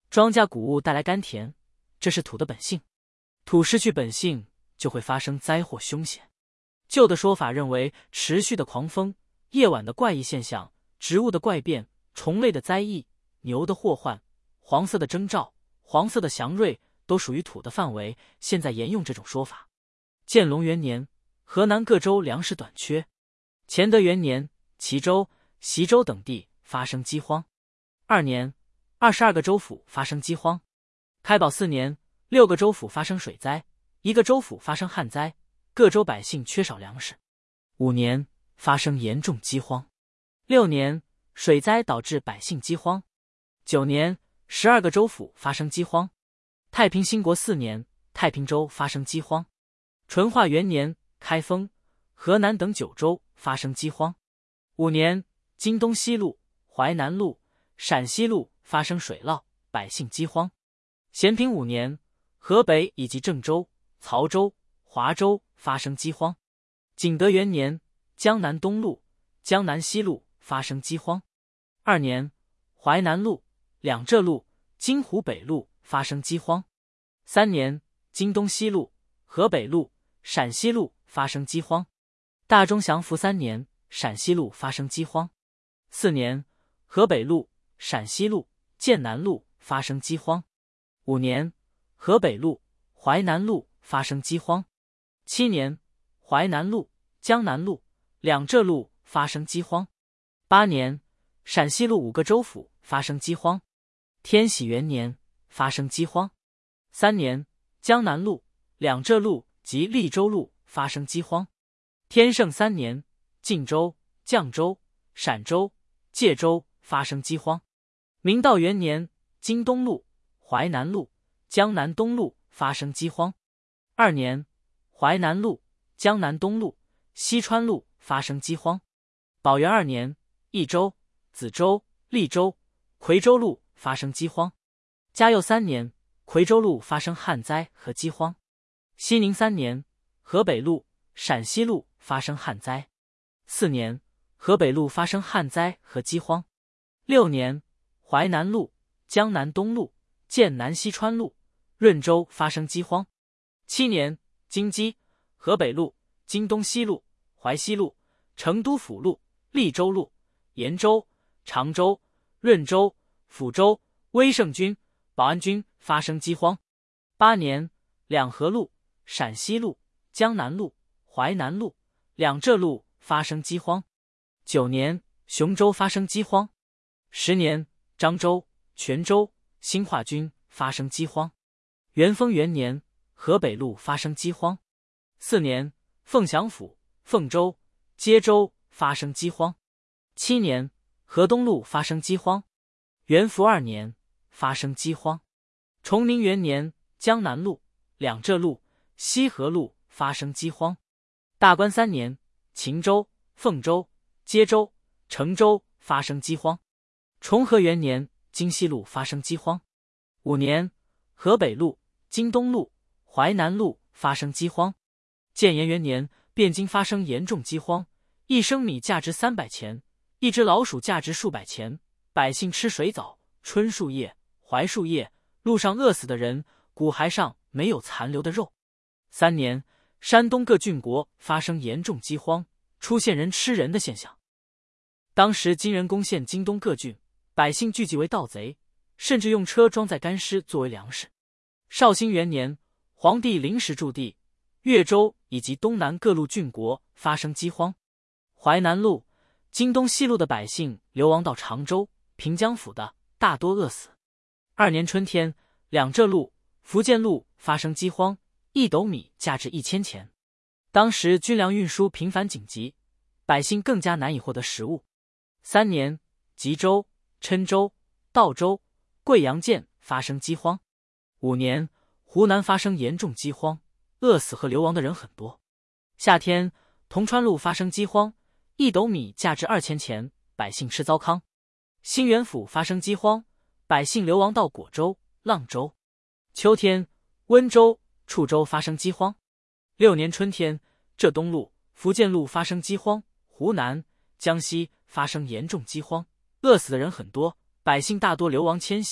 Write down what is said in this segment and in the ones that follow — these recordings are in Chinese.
庄稼谷物带来甘甜，这是土的本性。土失去本性，就会发生灾祸凶险。旧的说法认为，持续的狂风、夜晚的怪异现象、植物的怪变、虫类的灾异、牛的祸患、黄色的征兆、黄色的祥瑞，都属于土的范围。现在沿用这种说法。建隆元年，河南各州粮食短缺。乾德元年，齐州、习州等地发生饥荒。2年，22个州府发生饥荒。开宝4年，6个州府发生水灾，1个州府发生旱灾，各州百姓缺少粮食。5年，发生严重饥荒。6年，水灾导致百姓饥荒。9年，12个州府发生饥荒。太平兴国4年，太平州发生饥荒。淳化元年，开封、河南等9州发生饥荒。5年，京东西路、淮南路、陕西路发生水涝，百姓饥荒。咸平5年，河北以及郑州、曹州、华州发生饥荒。景德元年，江南东路、江南西路发生饥荒。2年，淮南路、两浙路、京湖北路发生饥荒。3年，京东西路、河北路、陕西路发生饥荒。大中祥符3年，陕西路发生饥荒。4年，河北路、陕西路、剑南路发生饥荒。5年，河北路、淮南路发生饥荒。7年，淮南路、江南路、两浙路发生饥荒。8年，陕西路5个州府发生饥荒。天禧元年，发生饥荒。3年，江南路、两浙路及利州路发生饥荒。天圣3年，晋州、绛州、陕州、界州发生饥荒。明道元年，京东路、淮南路、江南东路发生饥荒。2年，淮南路、江南东路、西川路发生饥荒。宝元2年，益州、梓州、利州、夔州路发生饥荒。嘉佑3年，夔州路发生旱灾和饥荒。熙宁3年，河北路、陕西路发生旱灾。4年，河北路发生旱灾和饥荒。6年，淮南路、江南东路、剑南西川路、润州发生饥荒。7年，京畿、河北路、京东西路、淮西路、成都府路、利州路、延州、常州、润州、抚州、威胜军、保安军发生饥荒。8年，两河路、陕西路、江南路、淮南路、两浙路发生饥荒。9年，雄州发生饥荒。10年，漳州、泉州、兴化军发生饥荒。元丰元年，河北路发生饥荒。4年，凤翔府、凤州、接州发生饥荒。7年，河东路发生饥荒。元符2年，发生饥荒。崇宁元年，江南路、两浙路、西河路发生饥荒。大观3年，秦州、凤州、接州、成州发生饥荒。重和元年，京西路发生饥荒。5年，河北路、京东路、淮南路发生饥荒。建炎元年，汴京发生严重饥荒，1升米价值300钱，1只老鼠价值数百钱，百姓吃水枣、春树叶、槐树叶，路上饿死的人，骨骸上没有残留的肉。3年，山东各郡国发生严重饥荒，出现人吃人的现象。当时金人攻陷京东各郡，百姓聚集为盗贼，甚至用车装载干尸作为粮食。绍兴元年，皇帝临时驻地，越州以及东南各路郡国发生饥荒。淮南路、京东西路的百姓流亡到常州、平江府的，大多饿死。2年春天，两浙路、福建路发生饥荒，1斗米价值1000钱。当时军粮运输频繁紧急，百姓更加难以获得食物。3年，吉州、郴州、道州、贵阳县发生饥荒。5年，湖南发生严重饥荒，饿死和流亡的人很多。夏天，铜川路发生饥荒，1斗米价值2000钱，百姓吃糟糠。兴元府发生饥荒，百姓流亡到果州、阆州。秋天，温州、处州发生饥荒。6年春天，浙东路、福建路发生饥荒，湖南、江西发生严重饥荒，饿死的人很多，百姓大多流亡迁徙，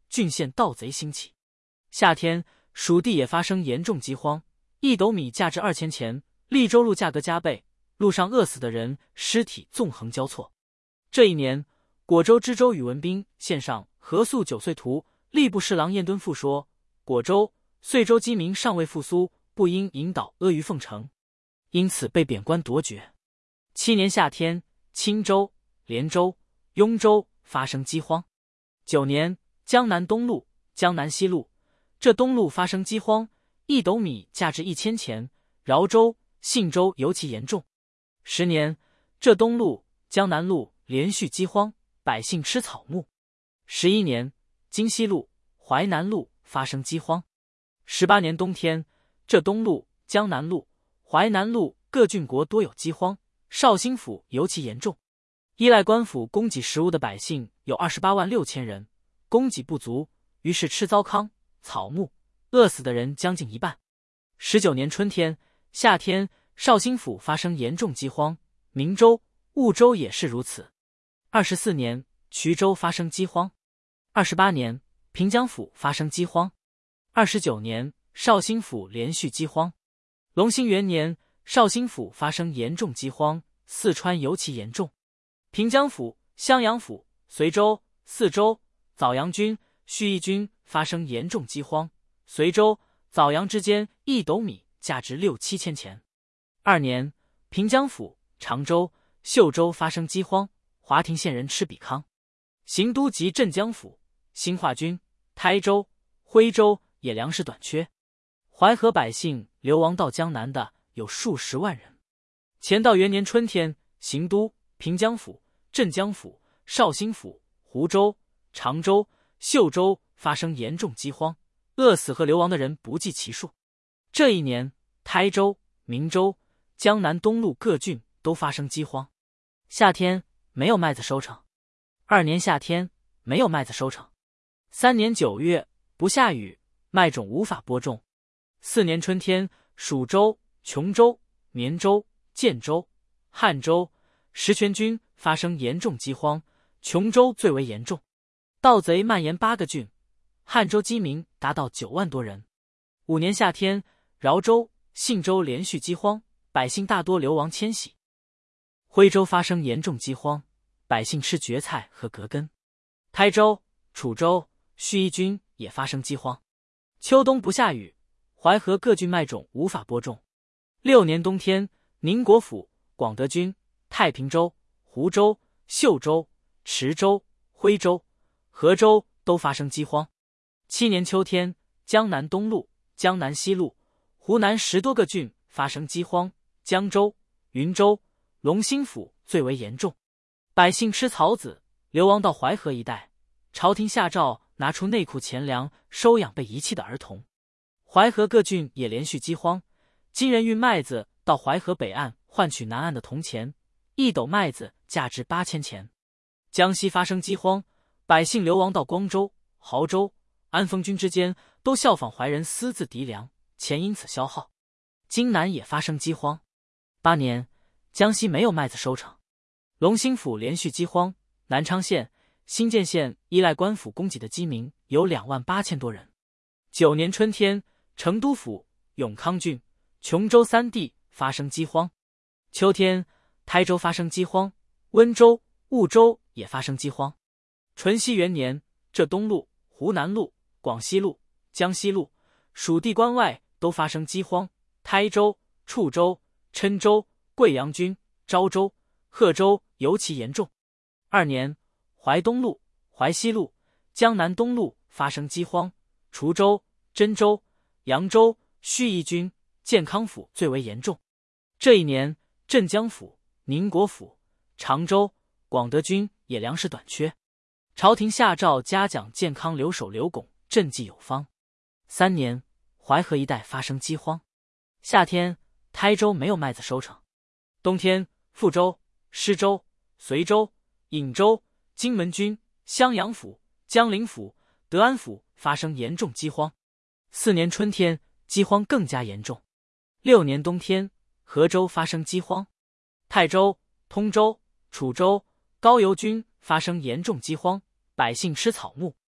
郡县盗贼兴起。夏天，蜀地也发生严重饥荒，1斗米价值2000钱，利州路价格加倍，路上饿死的人尸体纵横交错。这一年，果州知州宇文彬献上何肃9岁图，吏部侍郎晏敦赋说：果州、遂州饥民尚未复苏，不应引导阿谀奉承，因此被贬官夺爵。7年夏天，青州、连州、雍州发生饥荒。9年，江南东路、江南西路、这东路发生饥荒，1斗米价值1000钱，饶州、信州尤其严重。10年，这东路、江南路连续饥荒，百姓吃草木。11年，京西路、淮南路发生饥荒。18年冬天，这东路、江南路、淮南路各郡国多有饥荒，绍兴府尤其严重。依赖官府供给食物的百姓有28万6千人，供给不足，于是吃糟糠、草木，饿死的人将近1半。19年春天、夏天，绍兴府发生严重饥荒，明州、婺州也是如此。24年，衢州发生饥荒。28年，平江府发生饥荒。29年，绍兴府连续饥荒。隆兴元年，绍兴府发生严重饥荒，四川尤其严重。平江府、襄阳府、随州、泗州、枣阳郡、盱眙郡发生严重饥荒，随州、枣阳之间1斗米价值6、7千钱。2年，平江府、常州、秀州发生饥荒，华亭县人吃比糠。行都及镇江府、兴化郡、台州、徽州也粮食短缺。淮河百姓流亡到江南的有数十万人。乾道元年春天，行都、平江府、镇江府、绍兴府、湖州、常州、秀州发生严重饥荒，饿死和流亡的人不计其数。这一年，台州、明州、江南东路各郡都发生饥荒。夏天没有麦子收成。2年夏天没有麦子收成。3年9月不下雨，麦种无法播种。4年春天，蜀州、琼州、绵州、建州、汉州、石泉郡发生严重饥荒，琼州最为严重。盗贼蔓延8个郡，汉州饥民达到9万多人。5年夏天，饶州、信州连续饥荒，百姓大多流亡迁徙。徽州发生严重饥荒，百姓吃蕨菜和葛根。台州、楚州、盱眙郡也发生饥荒。秋冬不下雨，淮河各郡麦种无法播种。6年冬天，宁国府、广德郡、太平州、湖州、秀州、池州、徽州、河州都发生饥荒。7年秋天，江南东路、江南西路、湖南10多个郡发生饥荒，江州、云州、隆兴府最为严重。百姓吃草籽，流亡到淮河一带。朝廷下诏拿出内库钱粮，收养被遗弃的儿童。淮河各郡也连续饥荒，金人运麦子到淮河北岸换取南岸的铜钱，1斗麦子价值8000钱。江西发生饥荒，百姓流亡到光州、亳州、安丰郡之间，都效仿淮人私自籴粮，钱因此消耗。荆南也发生饥荒。8年，江西没有麦子收成。隆兴府连续饥荒，南昌县、新建县依赖官府供给的饥民有2万8千多人。9年春天，成都府、永康郡、琼州3地发生饥荒。秋天，台州发生饥荒，温州、婺州也发生饥荒。淳熙元年，浙东路、湖南路、广西路、江西路、蜀地关外都发生饥荒，台州、处州、郴州、贵阳郡、昭州、贺州尤其严重。2年，淮东路、淮西路、江南东路发生饥荒，滁州、真州、扬州、盱眙郡、建康府最为严重。这一年，镇江府、宁国府、常州、广德郡也粮食短缺。朝廷下诏嘉奖建康留守刘拱赈济有方。3年，淮河一带发生饥荒。夏天，台州没有麦子收成。冬天，富州、施州、随州、颍州、荆门郡、襄阳府、江陵府、德安府发生严重饥荒。4年春天，饥荒更加严重。6年冬天，河州发生饥荒。泰州、通州、楚州、高邮郡发生严重饥荒，百姓吃草木。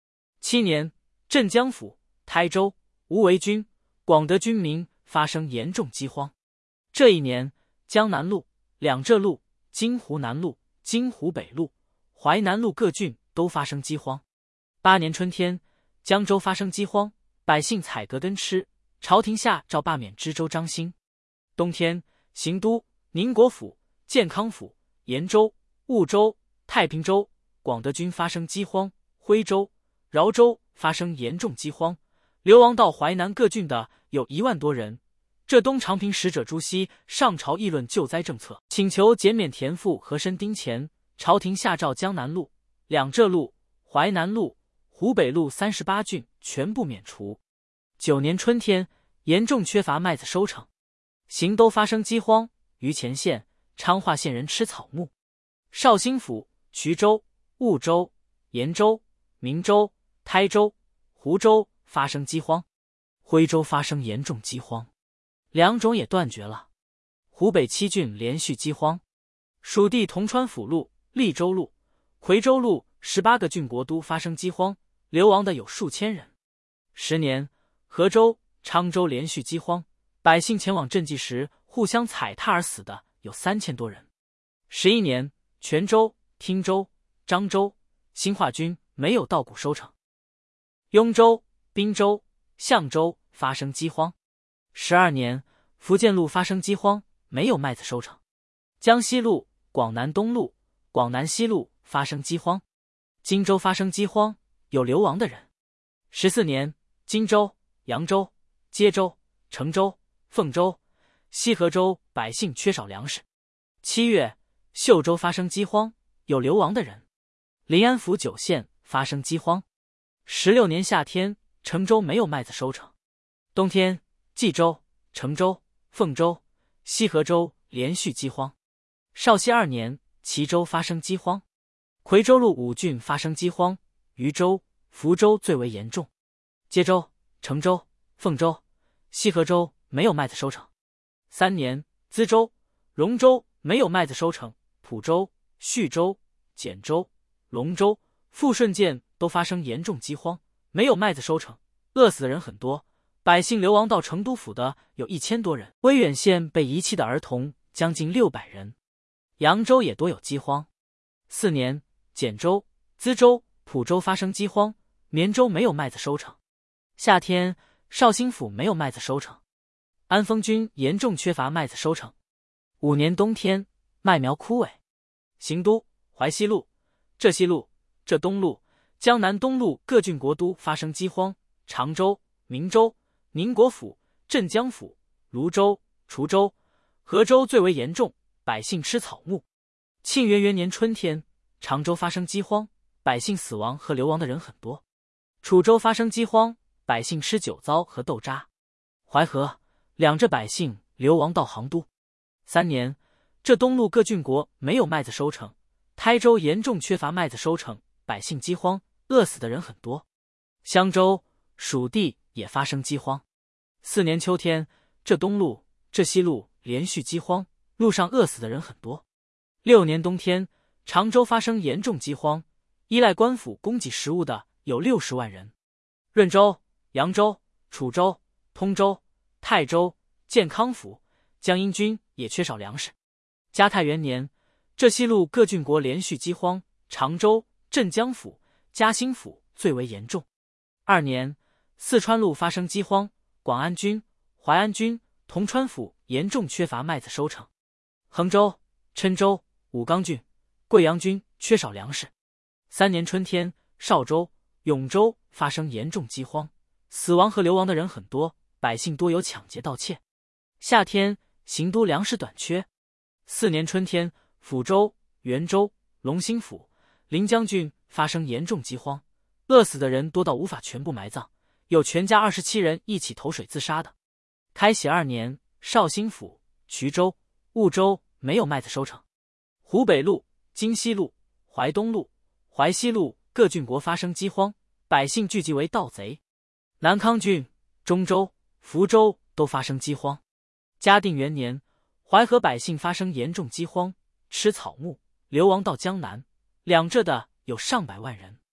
7年，镇江府、台州、吴为军、广德军民发生严重饥荒。这一年，江南路、两浙路、金湖南路、金湖北路、淮南路各郡都发生饥荒。8年春天，江州发生饥荒，百姓采割根吃，朝廷下诏罢免知州张兴。冬天，行都、宁国府、建康府、延州、婺州、太平州、广德军发生饥荒，徽州、饶州发生严重饥荒，流亡到淮南各郡的有1万多人。浙东长平使者朱熹上朝议论救灾政策，请求减免田赋和申丁钱。朝廷下诏江南路、两浙路、淮南路、湖北路38郡全部免除。9年春天，严重缺乏麦子收成，邢都发生饥荒，于前县、昌化县人吃草木。绍兴府、衢州、婺州、延州、明州、台州、湖州发生饥荒，徽州发生严重饥荒，两种也断绝了。湖北7郡连续饥荒，蜀地铜川府路、利州路、夔州路18个郡国都发生饥荒，流亡的有数千人。10年，河州、昌州连续饥荒，百姓前往赈济时互相踩踏而死的有3000多人。11年，泉州、汀州、漳州、兴化郡没有稻谷收成。雍州、滨州、象州发生饥荒。12年，福建路发生饥荒，没有麦子收成。江西路、广南东路、广南西路发生饥荒。荆州发生饥荒，有流亡的人。14年，荆州、扬州、接州、成州、凤州、西河州百姓缺少粮食。7月，秀州发生饥荒，有流亡的人。临安府9县发生饥荒。16年夏天，成州没有麦子收成。冬天，冀州、成州、凤州、西河州连续饥荒。绍熙2年，齐州发生饥荒。夔州路5郡发生饥荒，渝州、福州最为严重。接州、成州、凤州、西河州没有麦子收成。3年，资州、荣州没有麦子收成，蒲州、叙州、简州、龙州、富顺县都发生严重饥荒，没有麦子收成，饿死的人很多，百姓流亡到成都府的有1000多人。威远县被遗弃的儿童将近600人。扬州也多有饥荒。4年，简州、资州、蒲州发生饥荒，绵州没有麦子收成。夏天，绍兴府没有麦子收成，安丰郡严重缺乏麦子收成。5年冬天，麦苗枯萎。行都、淮西路、浙西路、浙东路、江南东路各郡国都发生饥荒。常州、明州、宁国府、镇江府、泸州、滁州、河州最为严重，百姓吃草木。庆元元年春天，常州发生饥荒，百姓死亡和流亡的人很多。楚州发生饥荒，百姓吃酒糟和豆渣。淮河、两浙百姓流亡到杭都。3年，浙东路各郡国没有麦子收成，台州严重缺乏麦子收成，百姓饥荒，饿死的人很多。襄州、蜀地也发生饥荒。4年秋天，浙东路、浙西路连续饥荒，路上饿死的人很多。6年冬天，常州发生严重饥荒，依赖官府供给食物的有60万人。润州、扬州、楚州、通州、泰州、建康府、江阴郡也缺少粮食。嘉泰元年，浙西路各郡国连续饥荒，常州、镇江府、嘉兴府最为严重。2年，四川路发生饥荒，广安郡、淮安郡、铜川府严重缺乏麦子收成。衡州、郴州、武冈郡、贵阳郡缺少粮食。3年春天，邵州、永州发生严重饥荒，死亡和流亡的人很多，百姓多有抢劫盗窃。夏天，行都粮食短缺。4年春天，抚州、元州、龙兴府、临江郡发生严重饥荒，饿死的人多到无法全部埋葬，有全家27人一起投水自杀的。开禧2年，绍兴府、衢州、婺州没有麦子收成。湖北路、荆西路、淮东路、淮西路各郡国发生饥荒，百姓聚集为盗贼。南康郡、中州、福州都发生饥荒。嘉定元年，淮河百姓发生严重饥荒，吃草木，流亡到江南，两浙的有上百万人。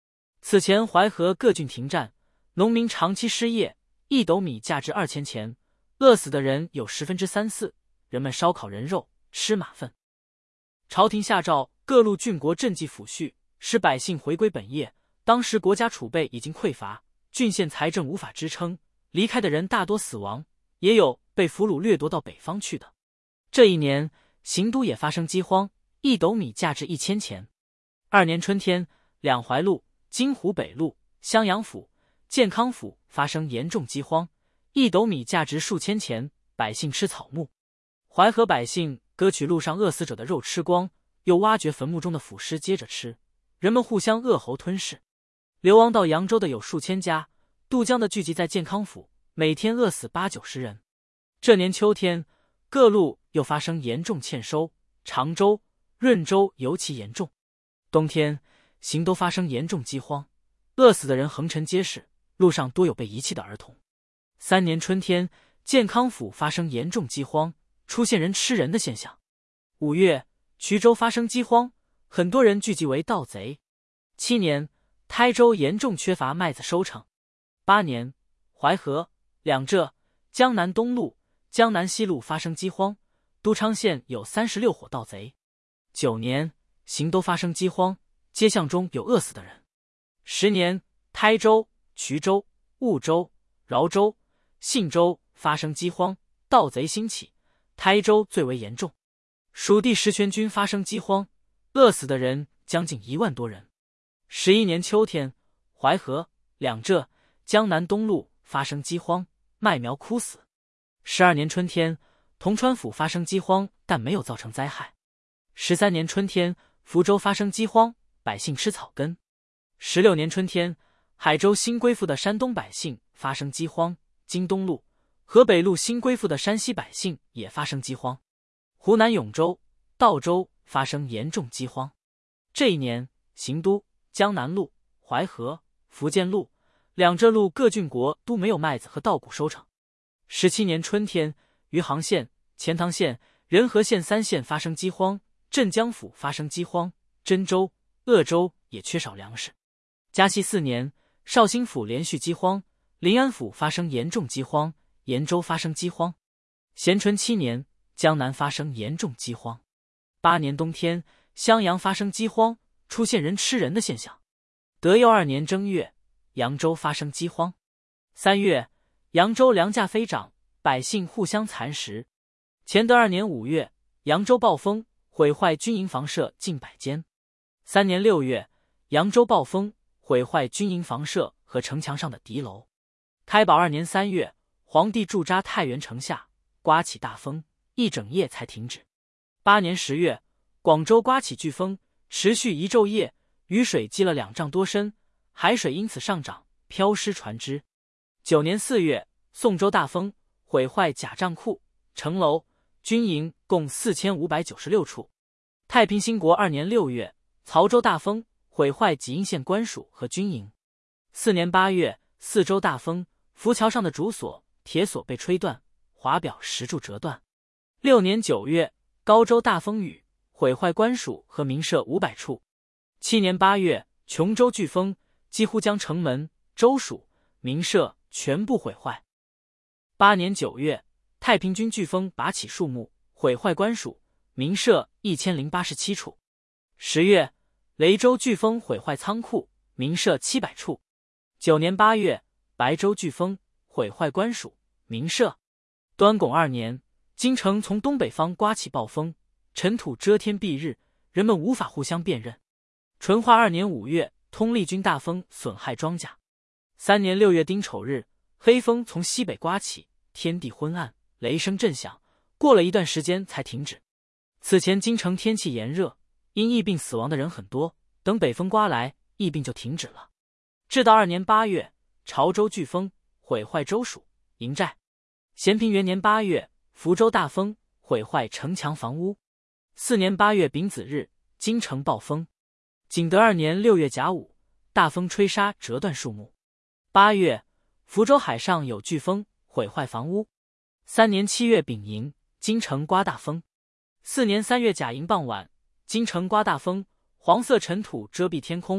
此前淮河各郡停战，农民长期失业，1斗米价值2000钱，饿死的人有3/4，人们烧烤人肉，吃马粪。朝廷下诏各路郡国赈济抚恤，使百姓回归本业。当时国家储备已经匮乏，郡县财政无法支撑，离开的人大多死亡，也有被俘虏掠夺到北方去的。这一年，邢都也发生饥荒，1斗米价值1000钱。2年春天，两淮路、金湖北路、襄阳府、建康府发生严重饥荒，1斗米价值数千钱，百姓吃草木。淮河百姓割取路上饿死者的肉吃光，又挖掘坟墓中的腐尸接着吃，人们互相扼喉吞噬。流亡到扬州的有数千家，渡江的聚集在建康府，每天饿死80-90人。这年秋天，各路又发生严重欠收，常州、润州尤其严重。冬天，邢都发生严重饥荒，饿死的人横陈街市，路上多有被遗弃的儿童。3年春天，建康府发生严重饥荒，出现人吃人的现象。5月，衢州发生饥荒，很多人聚集为盗贼。7年，台州严重缺乏麦子收成。8年，淮河、两浙、江南东路、江南西路发生饥荒，都昌县有36伙盗贼。9年，邢都发生饥荒，街巷中有饿死的人。10年，台州、衢州、婺州、饶州、信州发生饥荒，盗贼兴起，台州最为严重。蜀地石泉军发生饥荒，饿死的人将近1万多人。11年秋天，淮河、两浙、江南东路发生饥荒，麦苗枯死。12年春天，铜川府发生饥荒，但没有造成灾害。13年春天，福州发生饥荒，百姓吃草根。16年春天，海州新归附的山东百姓发生饥荒，京东路、河北路新归附的山西百姓也发生饥荒。湖南永州、道州发生严重饥荒。这一年，邢都、江南路、淮河、福建路、两浙路各郡国都没有麦子和稻谷收成。17年春天，余杭县、钱塘县、仁和县3县发生饥荒，镇江府发生饥荒，真州、鄂州也缺少粮食。嘉熙4年，绍兴府连续饥荒，临安府发生严重饥荒，延州发生饥荒。咸淳7年，江南发生严重饥荒。8年冬天，襄阳发生饥荒，出现人吃人的现象。德佑2年正月，扬州发生饥荒。3月，扬州粮价飞涨，百姓互相蚕食。乾德2年5月，扬州暴风，毁坏军营房舍近100间。3年6月，扬州暴风，毁坏军营房舍和城墙上的敌楼。开宝2年3月，皇帝驻扎太原城下，刮起大风，1整夜才停止。8年10月，广州刮起飓风，持续1昼夜，雨水积了2丈多深，海水因此上涨，漂失船只。9年4月，宋州大风，毁坏甲帐库、城楼、军营共4596处。太平兴国2年6月，曹州大风，毁坏济阴县官署和军营。4年8月，泗州大风，浮桥上的竹索、铁索被吹断，华表石柱折断。6年9月，高州大风雨，毁坏官署和民舍500处。7年8月，琼州飓风，几乎将城门、州署、民舍全部毁坏。8年9月，太平军飓风拔起树木，毁坏官署、民舍1087处。10月，雷州飓风毁坏仓库、民舍700处。9年8月，白州飓风毁坏官署、民舍。端拱2年，京城从东北方刮起暴风，尘土遮天蔽日，人们无法互相辨认。淳化2年5月，通利军大风损害庄稼。3年6月丁丑日，黑风从西北刮起，天地昏暗，雷声震响，过了一段时间才停止。此前京城天气炎热，因疫病死亡的人很多，等北风刮来，疫病就停止了。至到2年8月，潮州飓风毁坏州署、营寨。咸平元年8月，福州大风毁坏城墙房屋。4年8月丙子日，京城暴风。景德2年6月甲午，大风吹沙折断树木。8月，福州海上有飓风，毁坏房屋。3年7月丙寅，京城刮大风。4年3月甲寅傍晚，京城刮大风，黄色尘土遮蔽天空，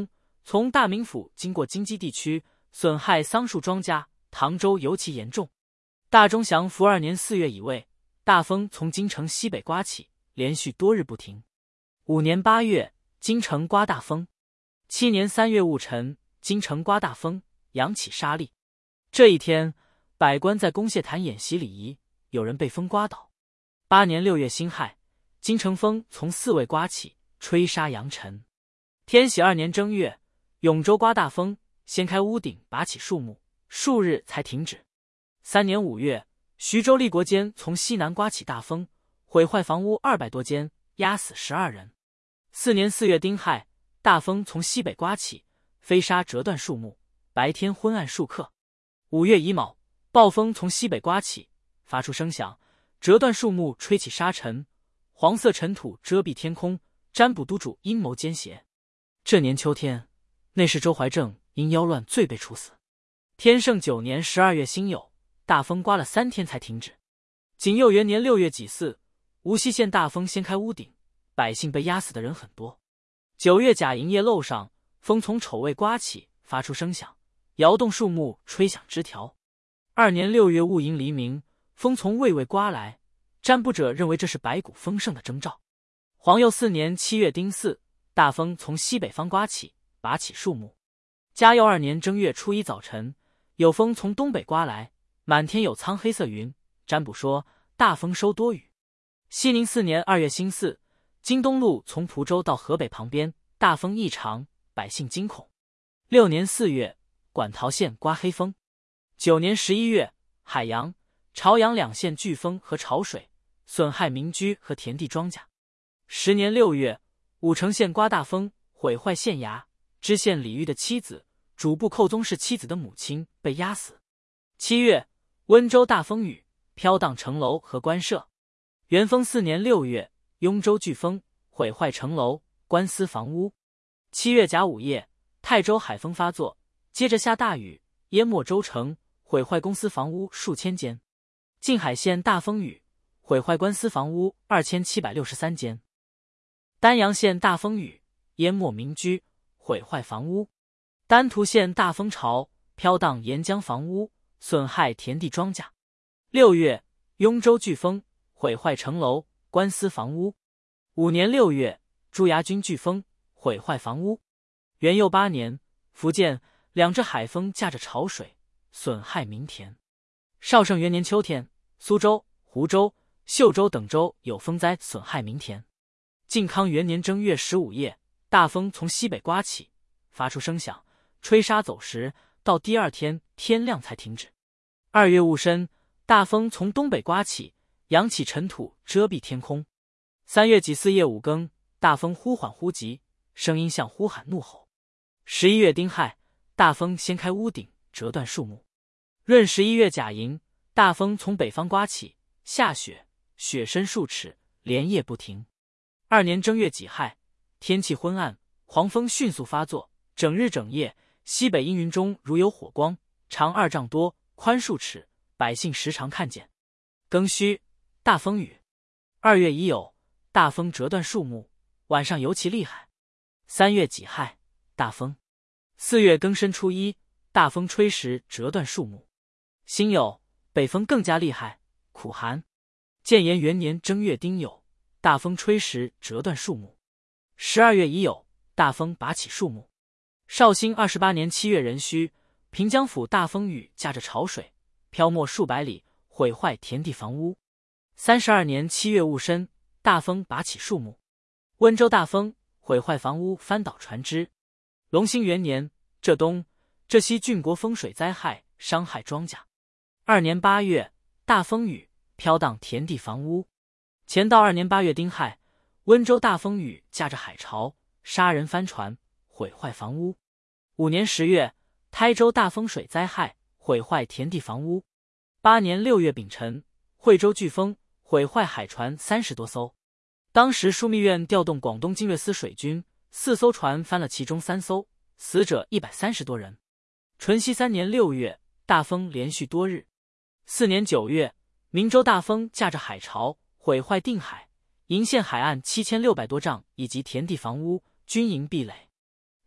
从大名府经过京畿地区，损害桑树庄稼，唐州尤其严重。大中祥符2年4月乙未，大风从京城西北刮起，连续多日不停。5年8月，京城刮大风。7年3月戊辰，京城刮大风，扬起沙砾。这一天，百官在公谢坛演习礼仪，有人被风刮倒。8年6月辛亥，京城风从4位刮起，吹沙扬尘。天禧2年正月，永州刮大风，掀开屋顶，拔起树木，数日才停止。3年5月，徐州立国间从西南刮起大风，毁坏房屋200多间，压死12人。4年4月丁亥，大风从西北刮起，飞沙折断树木，白天昏暗数刻。5月乙卯，暴风从西北刮起，发出声响，折断树木，吹起沙尘，黄色尘土遮蔽天空，占卜督主阴谋奸邪。这年秋天，内侍周怀正因妖乱罪被处死。天圣9年12月辛酉，大风刮了3天才停止。景佑元年6月己巳，无锡县大风掀开屋顶，百姓被压死的人很多。9月甲寅夜漏上，风从丑未刮起，发出声响，摇动树木，吹响枝条。2年6月戊寅黎明，风从未刮来，占卜者认为这是白骨丰盛的征兆。皇佑4年7月丁巳，大风从西北方刮起，拔起树木。嘉佑2年正月初1早晨，有风从东北刮来，满天有苍黑色云，占卜说大风收多雨。熙宁4年2月辛巳，京东路从蒲州到河北旁边，大风异常，百姓惊恐。6年4月，馆陶县刮黑风。9年11月，海阳、朝阳2县飓风和潮水，损害民居和田地庄稼。10年6月，武城县刮大风，毁坏县衙，知县李煜的妻子、主簿寇宗室妻子的母亲被压死。7月，温州大风雨，飘荡城楼和官舍。元丰4年6月，雍州飓风，毁坏城楼、官司房屋。7月甲午夜，泰州海风发作，接着下大雨，淹没州城，毁坏公司房屋数千间。静海县大风雨，毁坏官司房屋2763间。丹阳县大风雨，淹没民居，毁坏房屋。丹徒县大风潮，飘荡沿江房屋，损害田地庄稼。6月，雍州飓风，毁坏城楼、官司房屋。5年6月，朱崖军飓风，毁坏房屋。元佑8年，福建2只海风驾着潮水，损害民田。绍圣元年秋天，苏州、湖州、秀州等州有风灾，损害民田。靖康元年正月15夜，大风从西北刮起，发出声响，吹沙走石，到第2天天亮才停止。2月戊申，大风从东北刮起，扬起尘土，遮蔽天空。3月己巳夜5更，大风忽缓忽急，声音像呼喊怒吼。11月丁亥，大风掀开屋顶，折断树木。闰11月甲寅，大风从北方刮起，下雪，雪深数尺，连夜不停。2年正月己亥，天气昏暗，狂风迅速发作，整日整夜，西北阴云中如有火光，长2丈多，宽数尺，百姓时常看见。庚戌，大风雨。2月乙酉，大风折断树木，晚上尤其厉害。3月己亥，大风。4月庚申初1，大风吹石折断树木。辛酉，北风更加厉害，苦寒。建炎元年正月丁酉，大风吹石折断树木。12月乙酉，大风拔起树木。绍兴28年7月壬戌，平江府大风雨驾着潮水，漂没数百里，毁坏田地房屋。32年7月戊申，大风拔起树木。温州大风，毁坏房屋，翻倒船只。隆兴元年，浙东、浙西郡国风水灾害，伤害庄稼。2年8月，大风雨，飘荡田地房屋。乾道2年8月丁亥，温州大风雨驾着海潮，杀人翻船，毁坏房屋。5年10月，台州大风水灾害，毁坏田地房屋。8年6月丙辰，惠州飓风，毁坏海船30多艘。当时枢密院调动广东经略司水军，4艘船翻了其中3艘，死者130多人。淳熙3年6月，大风连续多日。4年9月，明州大风驾着海潮，毁坏定海、鄞县海岸7600多丈以及田地房屋，军营壁垒。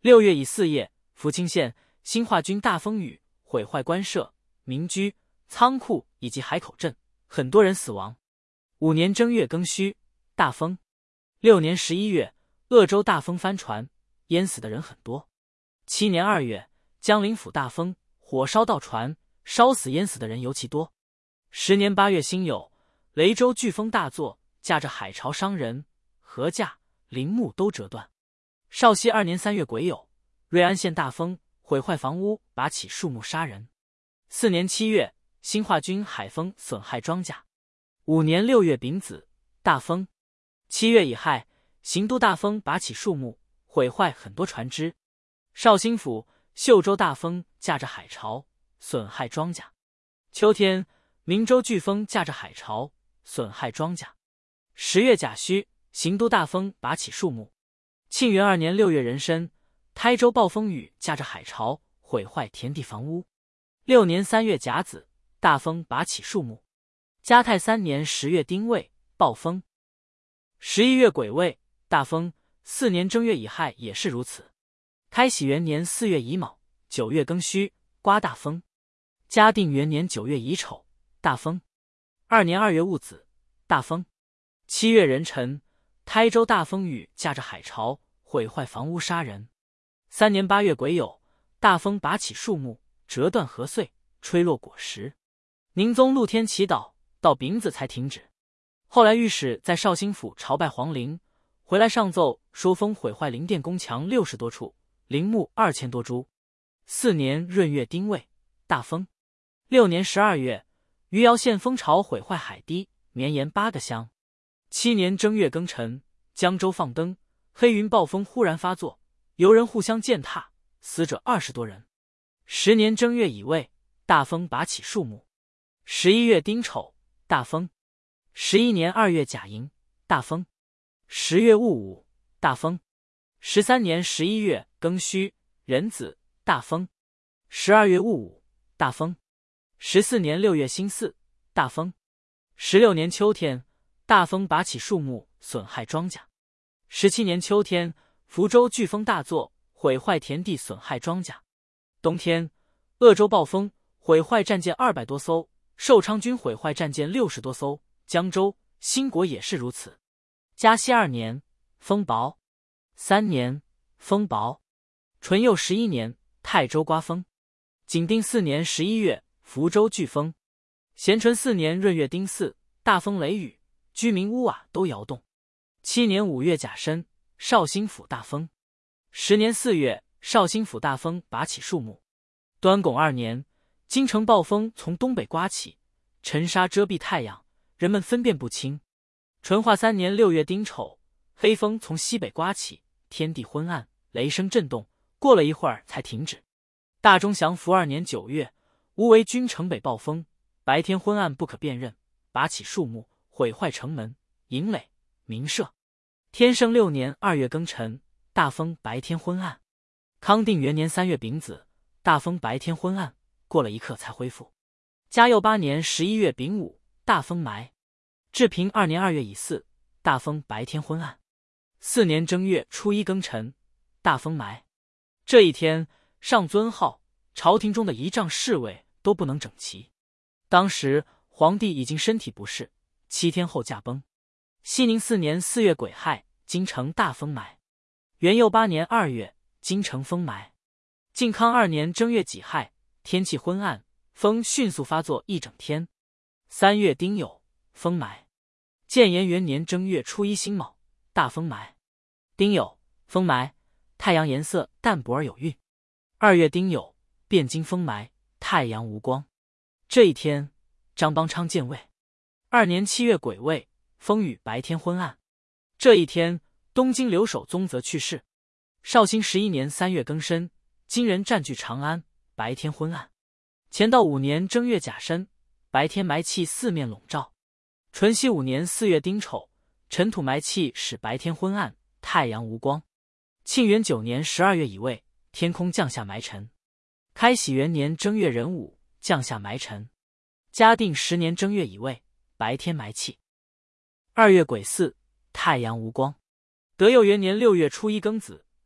6月乙巳夜，福清县兴化军大风雨，毁坏官舍、民居、仓库以及海口镇，很多人死亡。5年正月庚戌，大风。6年11月，鄂州大风翻船，淹死的人很多。7年2月，江陵府大风，火烧盗船，烧死淹死的人尤其多。10年8月辛酉，雷州飓风大作，驾着海潮伤人，禾架、林木都折断。绍熙2年3月癸酉，瑞安县大风，毁坏房屋，拔起树木杀人。4年7月，兴化军海风损害庄稼。5年6月丙子，大风。7月乙亥，行都大风拔起树木，毁坏很多船只。绍兴府秀州大风驾着海潮，损害庄稼。秋天，明州飓风驾着海潮，损害庄稼。10月甲戌，行都大风拔起树木。庆元2年6月壬申，台州暴风雨驾着海潮，毁坏田地房屋。6年3月甲子，大风拔起树木。嘉泰3年10月丁未，暴风。11月癸未，大风。4年正月乙亥也是如此。开禧元年4月乙卯，9月庚戌，刮大风。嘉定元年9月乙丑，大风。2年2月戊子，大风。7月壬辰，台州大风雨驾着海潮，毁坏房屋杀人。3年8月癸酉，大风拔起树木，折断禾穗，吹落果实。宁宗露天祈祷，到丙子才停止。后来御史在绍兴府朝拜皇陵，回来上奏说风毁坏陵殿宫墙60多处，陵墓2000多株。4年闰月丁未，大风。6年12月，余姚县风潮毁坏海堤，绵延8个乡。7年正月庚辰，江州放灯，黑云暴风忽然发作，游人互相践踏，死者20多人。10年正月乙未，大风拔起树木。11月丁丑，大风。11年2月甲寅，大风。10月戊午，大风。13年11月庚戌，壬子，大风。12月戊午，大风。14年6月辛巳，大风。16年秋天，大风拔起树木，损害庄稼。17年秋天，福州飓风大作，毁坏田地，损害庄稼。冬天，鄂州暴风，毁坏战舰200多艘，寿昌军毁坏战舰60多艘，江州、兴国也是如此。嘉熙2年，风雹。3年，风雹。淳佑11年，泰州刮风。景定4年11月，福州飓风。咸淳4年闰月丁巳，大风雷雨，居民屋瓦都摇动。7年5月甲申，绍兴府大风。10年4月，绍兴府大风拔起树木。端拱2年，京城暴风从东北刮起，尘沙遮蔽太阳，人们分辨不清。淳化3年6月丁丑，黑风从西北刮起，天地昏暗，雷声震动，过了一会儿才停止。大中祥符2年9月，吴为军城北暴风，白天昏暗不可辨认，拔起树木，毁坏城门、营垒、民舍。天圣6年2月庚辰，大风，白天昏暗。康定元年3月丙子，大风，白天昏暗，过了一刻才恢复。嘉佑8年11月丙午，大风霾。治平2年2月乙巳，大风，白天昏暗。4年正月初1庚辰，大风霾。这一天，上尊号，朝廷中的仪仗侍卫都不能整齐。当时皇帝已经身体不适，7天后驾崩。熙宁4年4月癸亥，京城大风霾。元佑8年2月，京城风霾。靖康2年正月己亥，天气昏暗，风迅速发作一整天。3月丁酉，风霾。建炎元年正月初1辛卯，大风霾。丁酉，风霾，太阳颜色淡薄而有晕。2月丁酉，汴京风霾，太阳无光。这一天，张邦昌建位。2年7月癸未，风雨，白天昏暗。这一天，东京留守宗泽去世。绍兴11年3月庚申，金人占据长安，白天昏暗。乾道5年正月甲申，白天霾气四面笼罩。淳熙5年4月丁丑，尘土霾气使白天昏暗，太阳无光。庆元9年12月乙未，天空降下霾尘。开禧元年正月壬午，降下霾尘。嘉定10年正月乙未，白天霾气。2月癸巳，太阳无光。德佑元年6月初1庚子，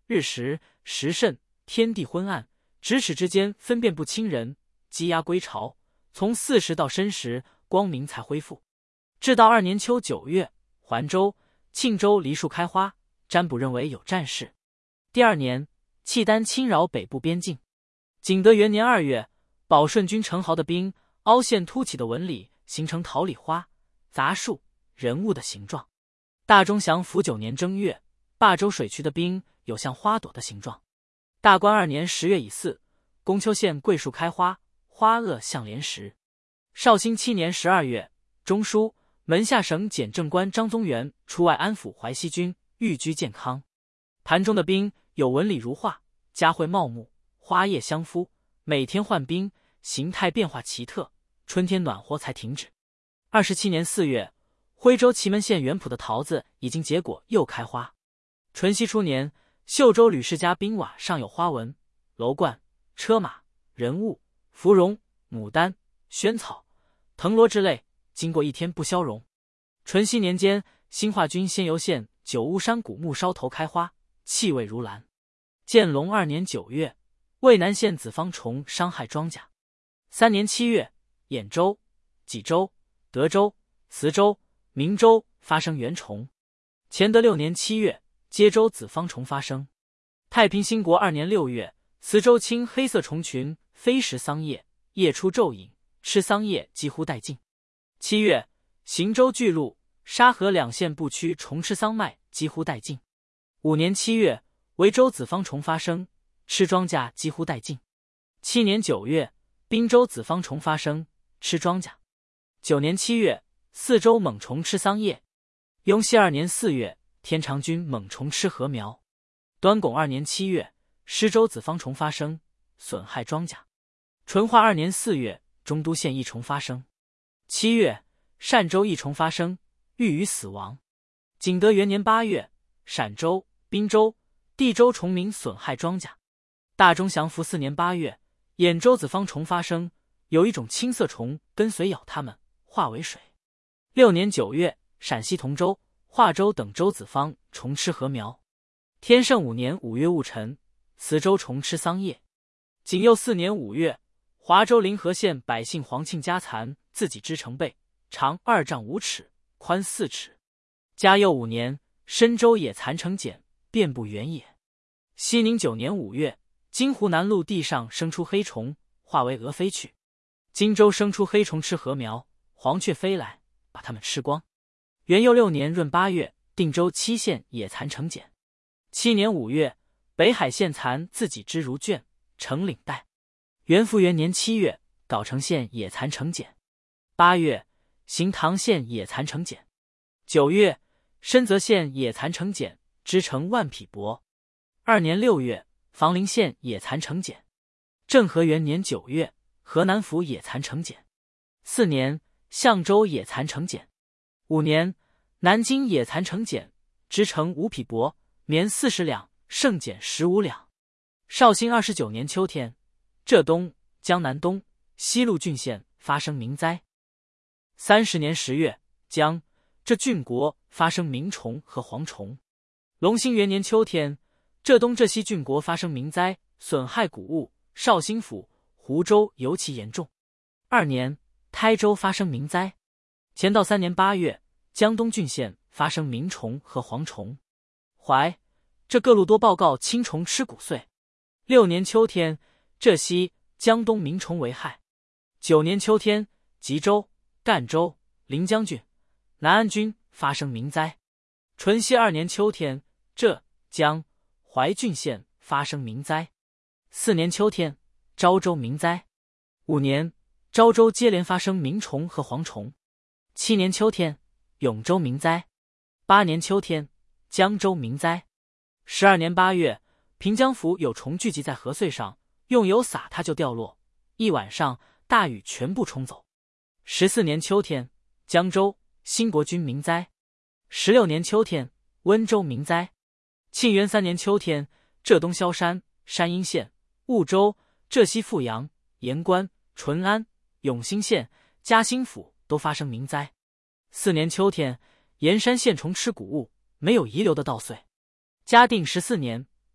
日食时甚，天地昏暗，咫尺之间分辨不清人，积压归巢。从巳时到申时，光明才恢复。至到2年秋9月，环州、庆州梨树开花，占卜认为有战事。第2年，契丹侵扰北部边境。景德元年2月，保顺军陈豪的兵凹陷凸起的纹理，形成桃李花、杂树、人物的形状。大中祥符9年正月，霸州水渠的兵有像花朵的形状。大观2年10月乙巳，宫丘县桂树开花，花萼像莲石。绍兴7年12月，中书门下省检正官张宗元出外安抚淮西军，寓居健康。盘中的兵有纹理如画，佳慧茂木，花叶相敷，每天换兵，形态变化奇特，春天暖和才停止。27年4月，徽州祁门县原圃的桃子已经结果又开花。淳熙初年，秀州吕氏家兵瓦上有花纹，楼冠、车马、人物、芙蓉、牡丹、萱草、藤萝之类，经过1天不消融。淳熙年间，兴化军仙游县九巫山古木梢头开花，气味如兰。建隆2年9月，渭南县紫方虫伤害庄稼。3年7月，兖州、济州、德州、磁州、明州发生原虫。乾德6年7月，接州紫方虫发生。太平兴国2年6月，磁州青黑色虫群飞食桑叶，叶出骤饮，吃桑叶几乎殆尽。7月，邢州巨鹿、沙河2县部区虫吃桑麦几乎殆尽。5年7月，维州紫方虫发生，吃庄稼几乎殆尽。7年9月，滨州紫方虫发生，吃庄稼。9年7月，泗州猛虫吃桑叶。雍熙2年4月，天长军猛虫吃禾苗。端拱2年7月，施州紫方虫发生，损害庄稼。淳化2年4月，中都县益虫发生。7月，单州益虫发生，遇于死亡。景德元年8月，陕州、滨州、地州虫鸣损害庄稼。大中祥符4年8月，兖州紫方虫发生，有一种青色虫跟随咬它们，化为水。6年9月，陕西同州、华州等州紫方虫吃禾苗。天圣5年5月戊辰，磁州虫吃桑叶。景佑4年5月，华州临河县百姓黄庆家蚕自己织成被，长2丈5尺，宽4尺。嘉佑5年，深州野蚕成茧，遍布原野。熙宁9年5月，金湖南路地上生出黑虫，化为蛾飞去。荆州生出黑虫吃禾苗，黄雀飞来，把它们吃光。元佑6年闰8月，定州7县野蚕成茧。7年5月，北海县蚕自己织如绢，成领带。元符元年7月，藁城县野蚕成茧。8月，行唐县野蚕成茧。9月，深泽县野蚕成茧，织成万匹帛。2年6月，房陵县野蚕成茧。政和元年9月，河南府野蚕成茧。4年，象州野蚕成茧。5年，南京野蚕成茧，织成5匹帛，棉40两，剩茧15两。绍兴29年秋天，浙东、江南东、西路郡县发生民灾。30年10月，江浙郡国发生鸣虫和蝗虫。隆兴元年秋天，浙东浙西郡国发生民灾，损害谷物，绍兴府、湖州尤其严重。2年，台州发生民灾。乾道3年8月，江东郡县发生鸣虫和蝗虫。淮、这各路多报告青虫吃谷穗。6年秋天，浙西、江东鸣虫为害。9年秋天，吉州、赣州、临江郡、南安郡发生民灾。淳熙2年秋天，浙江淮郡县发生民灾。4年秋天，昭州民灾。5年，昭州接连发生鸣虫和蝗虫。7年秋天，永州民灾。8年秋天，江州民灾。12年8月，平江府有虫聚集在禾穗上，用油撒它就掉落，一晚上大雨全部冲走。14年秋天，江州、兴国军民灾。16年秋天，温州民灾。庆元3年秋天，浙东萧山、山阴县、婺州、浙西富阳、盐官、淳安、永兴县、嘉兴府都发生民灾。4年秋天，盐山县虫吃谷物，没有遗留的稻穗。嘉定14年，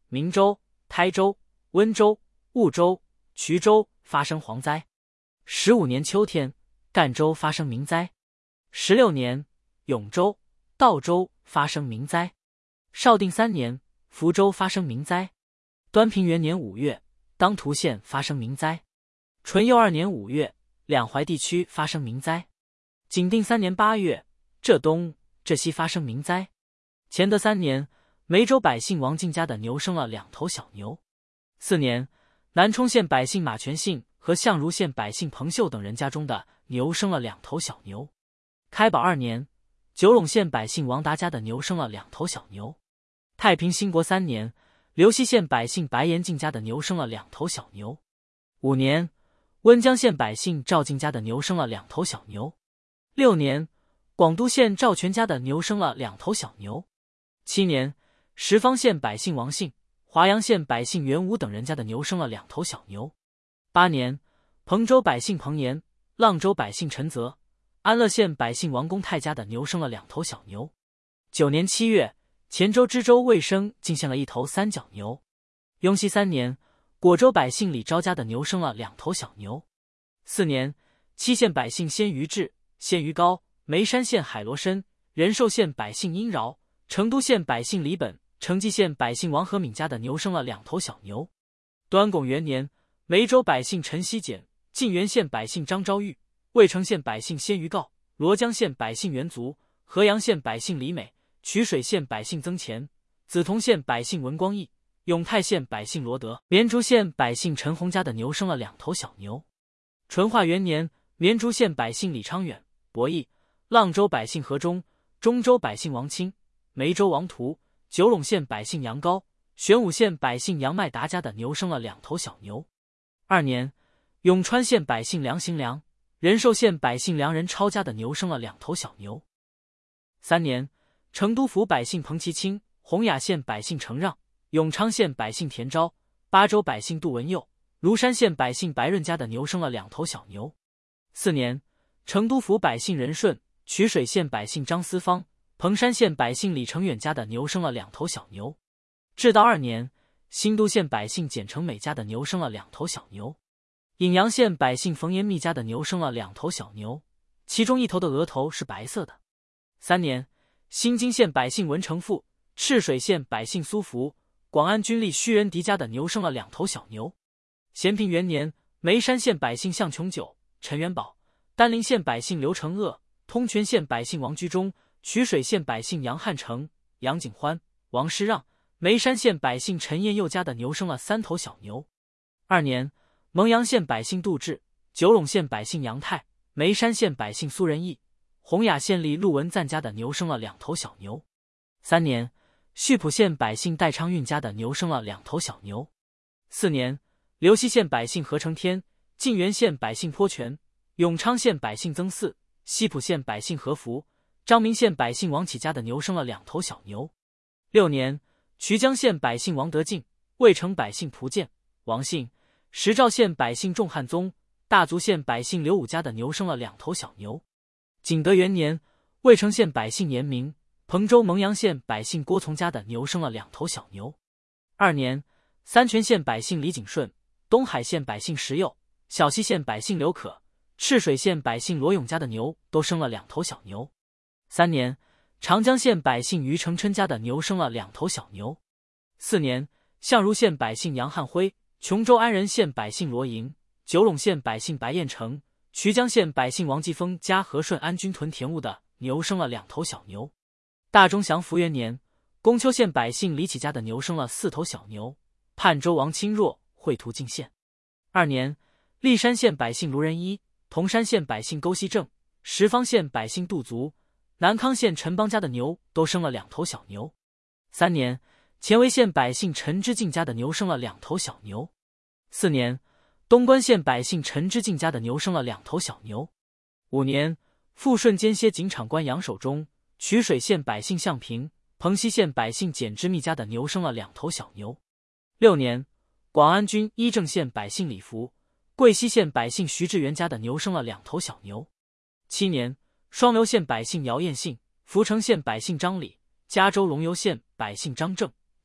明州、台州、温州、婺州、衢州发生蝗灾。15年秋天，赣州发生民灾。16年，永州、道州发生民灾。绍定3年，福州发生民灾。端平元年5月，当涂县发生民灾。淳佑2年5月，两淮地区发生民灾。景定3年8月，浙东、浙西发生民灾。乾德3年，梅州百姓王进家的牛生了2头小牛。4年，南充县百姓马全信和相如县百姓彭秀等人家中的牛生了2头小牛。开宝2年，九陇县百姓王达家的牛生了2头小牛。太平兴国3年，刘溪县百姓白延进家的牛生了2头小牛。5年，温江县百姓赵进家的牛生了2头小牛。6年，广都县赵全家的牛生了2头小牛。7年，什邡县百姓王信、华阳县百姓袁武等人家的牛生了2头小牛。8年，彭州百姓彭延、阆州百姓陈泽、安乐县百姓王公泰家的牛生了2头小牛。9年7月，黔州知州魏生进献了1头三角牛。雍熙3年，果州百姓李昭家的牛生了2头小牛。4年，七县百姓鲜于志、鲜于高、眉山县海罗参、仁寿县百姓殷饶、成都县百姓李本、成纪县百姓王和敏家的牛生了2头小牛。端拱元年，梅州百姓陈希简、晋源县百姓张昭玉、渭城县百姓鲜于告、罗江县百姓袁族、河阳县百姓李美、曲水县百姓曾乾、梓潼县百姓文光义、永泰县百姓罗德、绵竹县百姓陈洪家的牛生了2头小牛。淳化元年，绵竹县百姓李昌远、伯义、阆州百姓何忠、中州百姓王清、梅州王图、九陇县百姓杨高、玄武县百姓杨迈达家的牛生了2头小牛。2年，永川县百姓梁行良、仁寿县百姓梁仁超家的牛生了2头小牛。3年，成都府百姓彭其清、洪雅县百姓程让、永昌县百姓田昭、巴州百姓杜文佑、庐山县百姓白润家的牛生了2头小牛。4年，成都府百姓任顺、曲水县百姓张思芳、彭山县百姓李成远家的牛生了2头小牛。至道2年，新都县百姓简成美家的牛生了2头小牛。颍阳县百姓冯延密家的牛生了2头小牛，其中1头的额头是白色的。3年，新津县百姓文成富、赤水县百姓苏福、广安军吏虚仁迪家的牛生了2头小牛。咸平元年，眉山县百姓向琼九、陈元宝、丹陵县百姓刘承鄂、通泉县百姓王居中、曲水县百姓杨汉成、杨景欢、王师让、眉山县百姓陈彦佑家的牛生了3头小牛。2年，蒙阳县百姓杜志、九陇县百姓杨泰、眉山县百姓苏仁义、洪雅县吏陆文赞家的牛生了2头小牛。3年，溆浦县百姓戴昌运家的牛生了2头小牛。4年，刘溪县百姓何成天、晋源县百姓颇全、永昌县百姓曾四、西浦县百姓何福、彰明县百姓王启家的牛生了2头小牛。6年，衢江县百姓王德进、渭城百姓蒲建、王信、石兆县百姓仲汉宗、大足县百姓刘武家的牛生了2头小牛。景德元年，渭城县百姓严明、彭州蒙阳县百姓郭从家的牛生了2头小牛。2年，三泉县百姓李景顺、东海县百姓石佑、小溪县百姓刘可、赤水县百姓罗永家的牛都生了2头小牛。3年，长江县百姓于承琛家的牛生了2头小牛。4年，相如县百姓杨汉辉、琼州安仁县百姓罗营、九陇县百姓白彦成、衢江县百姓王继峰加和顺安军屯田务的牛生了2头小牛。大中祥符元年，宫丘县百姓李启家的牛生了4头小牛。泮州王钦若绘图进献。2年，历山县百姓卢仁一、铜山县百姓勾西正、什邡县百姓杜足、南康县陈邦家的牛都生了2头小牛。3年，乾围县百姓陈之敬家的牛生了2头小牛。4年，东关县百姓陈之敬家的牛生了2头小牛。5年，富顺间歇警场官杨守忠、曲水县百姓向平、彭溪县百姓简之密家的牛生了2头小牛。6年，广安军依正县百姓李福、贵溪县百姓徐志元家的牛生了2头小牛。7年，双流县百姓姚彦信、福城县百姓张礼、嘉州龙游县百姓张正、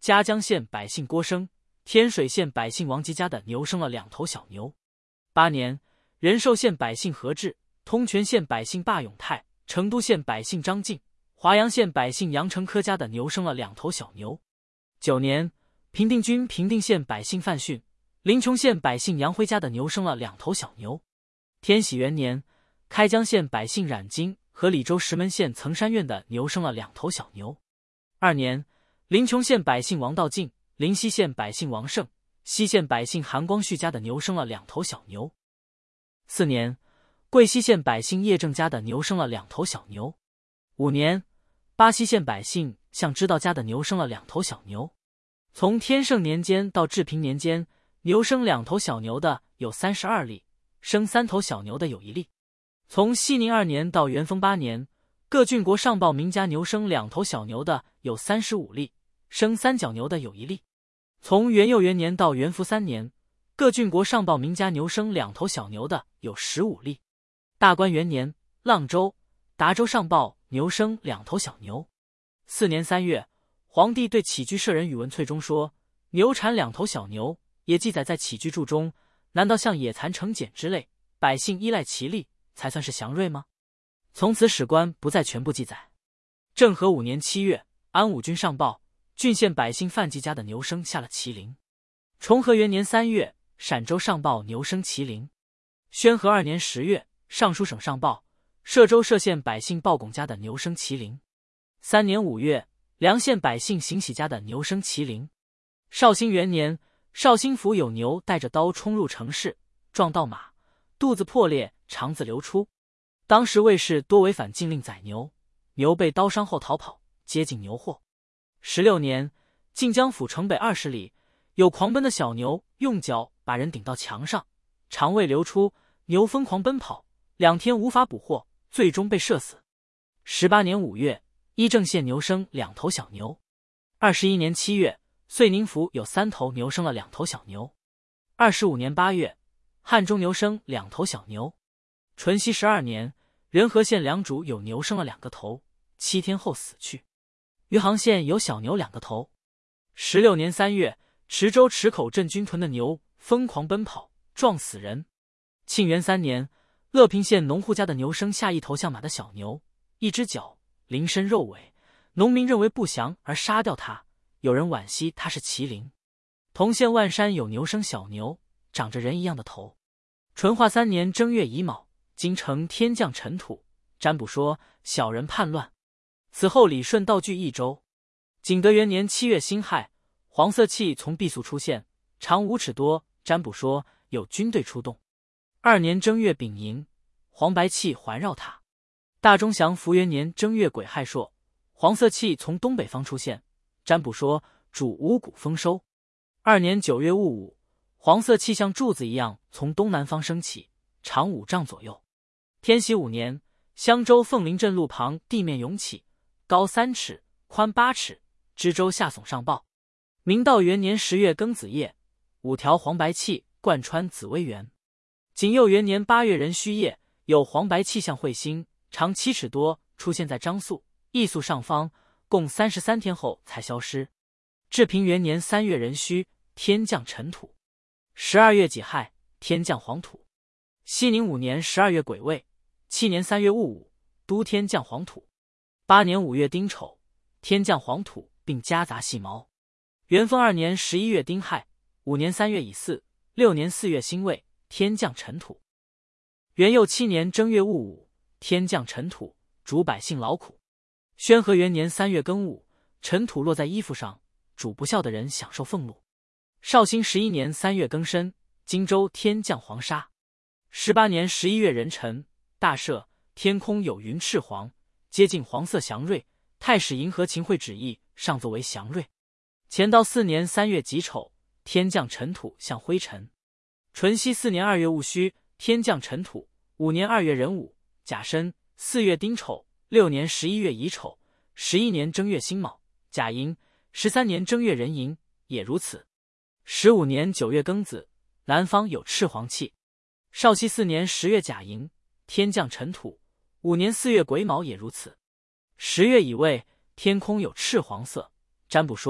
嘉江县百姓郭生、天水县百姓王吉家的牛生了2头小牛。8年，仁寿县百姓何志、通泉县百姓霸永泰、成都县百姓张进、华阳县百姓杨成科家的牛生了2头小牛。9年，平定郡平定县百姓范训、临邛县百姓杨辉家的牛生了2头小牛。天禧元年，开江县百姓冉金和李州石门县曾山院的牛生了2头小牛。2年，临邛县百姓王道进、临西县百姓王胜、西县百姓韩光绪家的牛生了2头小牛。4年，贵西县百姓叶正家的牛生了2头小牛。5年，巴西县百姓向知道家的牛生了2头小牛。从天圣年间到治平年间，牛生2头小牛的有32例，生3头小牛的有1例。从熙宁2年到元丰8年，各郡国上报名家牛生2头小牛的有35例，生3角牛的有1例。从元佑元年到元符3年，各郡国上报名家牛生2头小牛的有15例。大观元年，阆州、达州上报牛生2头小牛。4年3月，皇帝对起居舍人宇文粹中说：“牛产2头小牛，也记载在起居注中，难道像野蚕成茧之类，百姓依赖其力，才算是祥瑞吗？”从此史官不再全部记载。政和5年7月，安武郡上报郡县百姓范吉家的牛生下了麒麟。崇和元年3月，陕州上报牛生麒麟。宣和2年10月，尚书省上报歙州歙县百姓鲍拱家的牛生麒麟。3年5月，梁县百姓邢喜家的牛生麒麟。绍兴元年，绍兴府有牛带着刀冲入城市，撞到马，肚子破裂，肠子流出。当时卫士多违反禁令宰牛，牛被刀伤后逃跑，接近牛祸。16年，晋江府城北20里，有狂奔的小牛用脚把人顶到墙上，肠胃流出，牛疯狂奔跑，2天无法捕获，最终被射死。18年5月，伊正县牛生2头小牛。21年7月，遂宁府有3头牛生了2头小牛。25年8月，汉中牛生2头小牛。淳熙12年，仁和县良渚有牛生了2个头，7天后死去。余杭县有小牛2个头。16年3月，池州池口镇军屯的牛疯狂奔跑，撞死人。庆元3年，乐平县农户家的牛生下1头像马的小牛，1只脚，鳞身肉尾，农民认为不祥而杀掉它，有人惋惜它是麒麟。同县万山有牛生小牛，长着人一样的头。淳化3年正月乙卯，京城天降尘土，占卜说小人叛乱。此后理顺道据益州。景德元年7月辛亥，黄色气从毕宿出现，长5尺多，占卜说有军队出动。2年正月丙寅，黄白气环绕它。大中祥符元年正月癸亥朔，黄色气从东北方出现，占卜说主五谷丰收。2年9月戊午，黄色气像柱子一样从东南方升起，长5丈左右。天禧5年，襄州凤林镇路旁地面涌起，高3尺，宽8尺，知州下耸上报。明道元年10月庚子夜，5条黄白气贯穿紫薇园。景佑元年8月壬戌夜，有黄白气象彗星，长7尺多，出现在张宿、义宿上方，共33天后才消失。治平元年3月壬戌，天降尘土。12月己亥，天降黄土。熙宁5年12月癸未，7年3月戊午，都天降黄土。8年5月丁丑，天降黄土，并夹杂细毛。元丰2年11月丁亥，5年3月乙巳，6年4月辛未，天降尘土。元佑7年正月戊午，天降尘土，主百姓劳苦。宣和元年3月庚午，尘土落在衣服上，主不孝的人享受俸禄。绍兴11年3月庚申，荆州天降黄沙。18年11月壬辰，大赦，天空有云赤黄，接近黄色祥瑞，太史银河秦桧旨意上作为祥瑞。乾道4年3月己丑，天降尘土像灰尘。淳熙4年2月戊戌，天降尘土。5年2月壬午，甲申，4月丁丑，6年11月乙丑，11年正月辛卯，甲寅，13年正月壬寅，也如此。15年9月庚子，南方有赤黄气。绍熙4年10月甲寅，天降尘土。5年4月癸卯也如此。10月乙未，天空有赤黄色，占卜说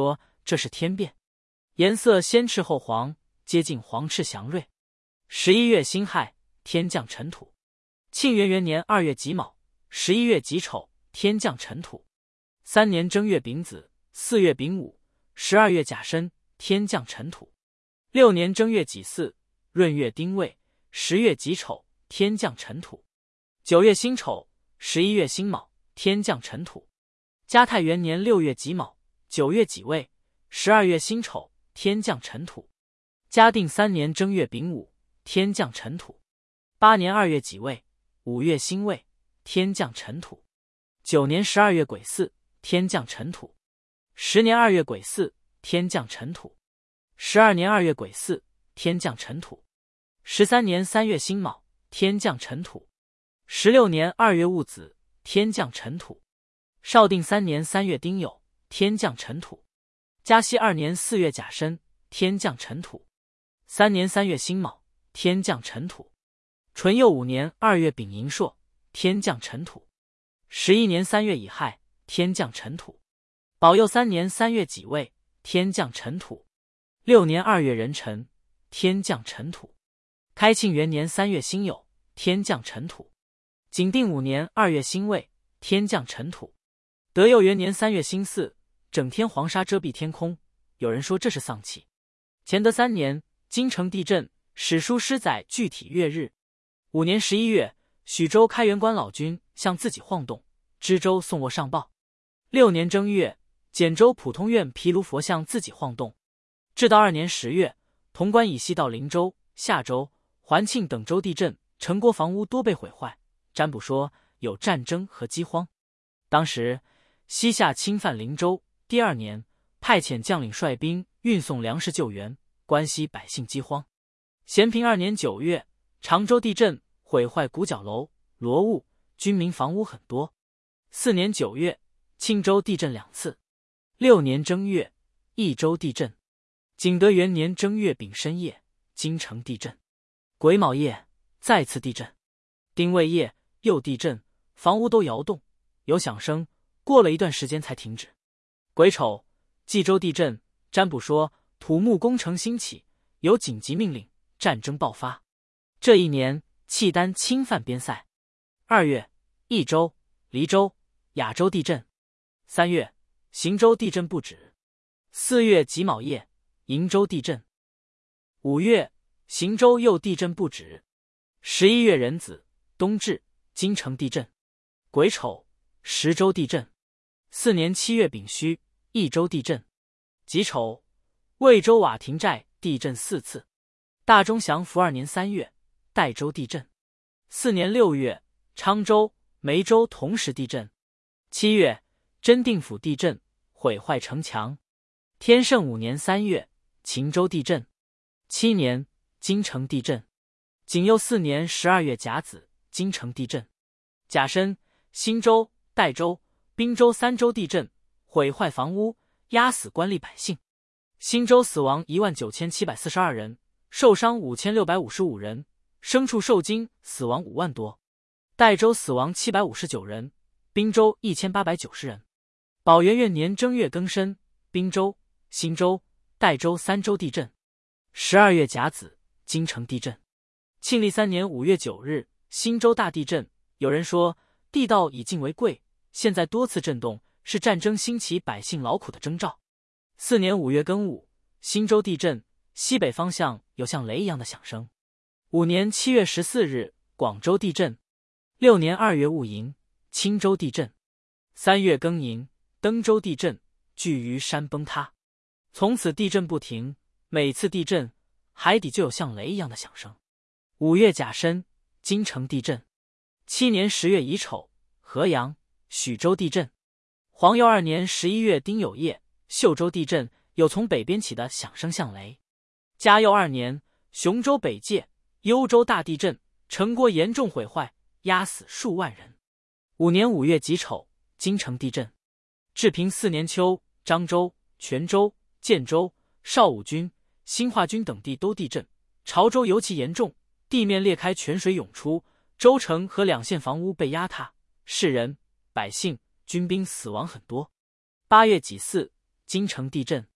这是天变，颜色先赤后黄，接近黄赤祥瑞。11月辛亥，天降尘土。庆元元年2月己卯，11月己丑，天降尘土。3年正月丙子，4月丙午，12月甲申，天降尘土。6年正月己巳，闰月丁未，10月己丑，天降尘土。9月辛丑，11月辛卯，天降尘土。嘉泰元年6月己卯，9月己未，12月辛丑，天降尘土。嘉定3年正月丙午，天降尘土。8年2月己未，5月辛未，天降尘土。9年12月癸巳，天降尘土。10年2月癸巳，天降尘土。12年2月癸巳，天降尘土。13年3月辛卯，天降尘土。16年2月戊子，天降尘土。绍定3年3月丁酉，天降尘土。嘉熙2年4月甲申，天降尘土。3年3月辛卯，天降尘土。淳佑5年2月丙寅朔，天降尘土。11年3月乙亥，天降尘土。保佑3年3月己未，天降尘土。6年2月壬辰，天降尘土。开庆元年3月辛酉，天降尘土。景定5年2月辛未，天降尘土。德佑元年3月辛巳，整天黄沙遮蔽天空，有人说这是丧气。乾德3年，京城地震，史书失载具体月日。5年11月，许州开元关老君向自己晃动，知州送卧上报。6年正月，简州普通院毗卢佛像自己晃动。至道2年10月，潼关以西到灵州、夏州、环庆等州地震，城郭房屋多被毁坏。占卜说有战争和饥荒。当时西夏侵犯灵州，第2年派遣将领率兵运送粮食救援，关西百姓饥荒。咸平2年9月，常州地震，毁坏古角楼、罗屋，军民房屋很多。4年9月，庆州地震2次。6年正月，益州地震。景德元年正月丙申夜，京城地震。癸卯夜，再次地震。丁未夜又地震，房屋都摇动，有响声，过了一段时间才停止。癸丑，冀州地震，占卜说土木工程兴起，有紧急命令，战争爆发。这一年契丹侵犯边塞。2月，益州、黎州、雅州地震。3月，邢州地震不止。4月己卯夜，瀛州地震。5月，邢州又地震不止。11月壬子，冬至，京城地震。癸丑，石州地震。4年7月丙戌，益州地震。己丑，魏州瓦亭寨地震4次。大中祥符2年3月，代州地震。4年6月，昌州、梅州同时地震。7月，真定府地震，毁坏城墙。天圣5年3月，秦州地震。7年，京城地震。景佑4年12月甲子，京城地震。甲申，新州、代州、滨州3州地震，毁坏房屋，压死官吏百姓。新州死亡19742人，受伤5655人，牲畜受惊死亡5万多。代州死亡759人，滨州1890人。宝元元年正月庚申，滨州、新州、代州3州地震。12月甲子，京城地震。庆历3年5月9日，新州大地震。有人说地道已尽为贵，现在多次震动，是战争兴起百姓劳苦的征兆。4年5月庚午，新州地震，西北方向有像雷一样的响声。5年7月14日，广州地震。6年2月戊寅，青州地震。3月庚寅，登州地震，巨鱼山崩塌。从此地震不停，每次地震，海底就有像雷一样的响声。5月甲申，京城地震。7年10月乙丑，河阳、许州地震。皇佑2年11月丁酉夜，秀州地震，有从北边起的响声像雷。嘉佑2年，雄州北界、幽州大地震，城郭严重毁坏，压死数万人。5年5月己丑，京城地震。治平4年秋，漳州、泉州、建州、邵武军、兴化军等地都地震，潮州尤其严重，地面裂开，泉水涌出，州城和2县房屋被压塌，士人、百姓、军兵死亡很多。8月己巳，京城地震。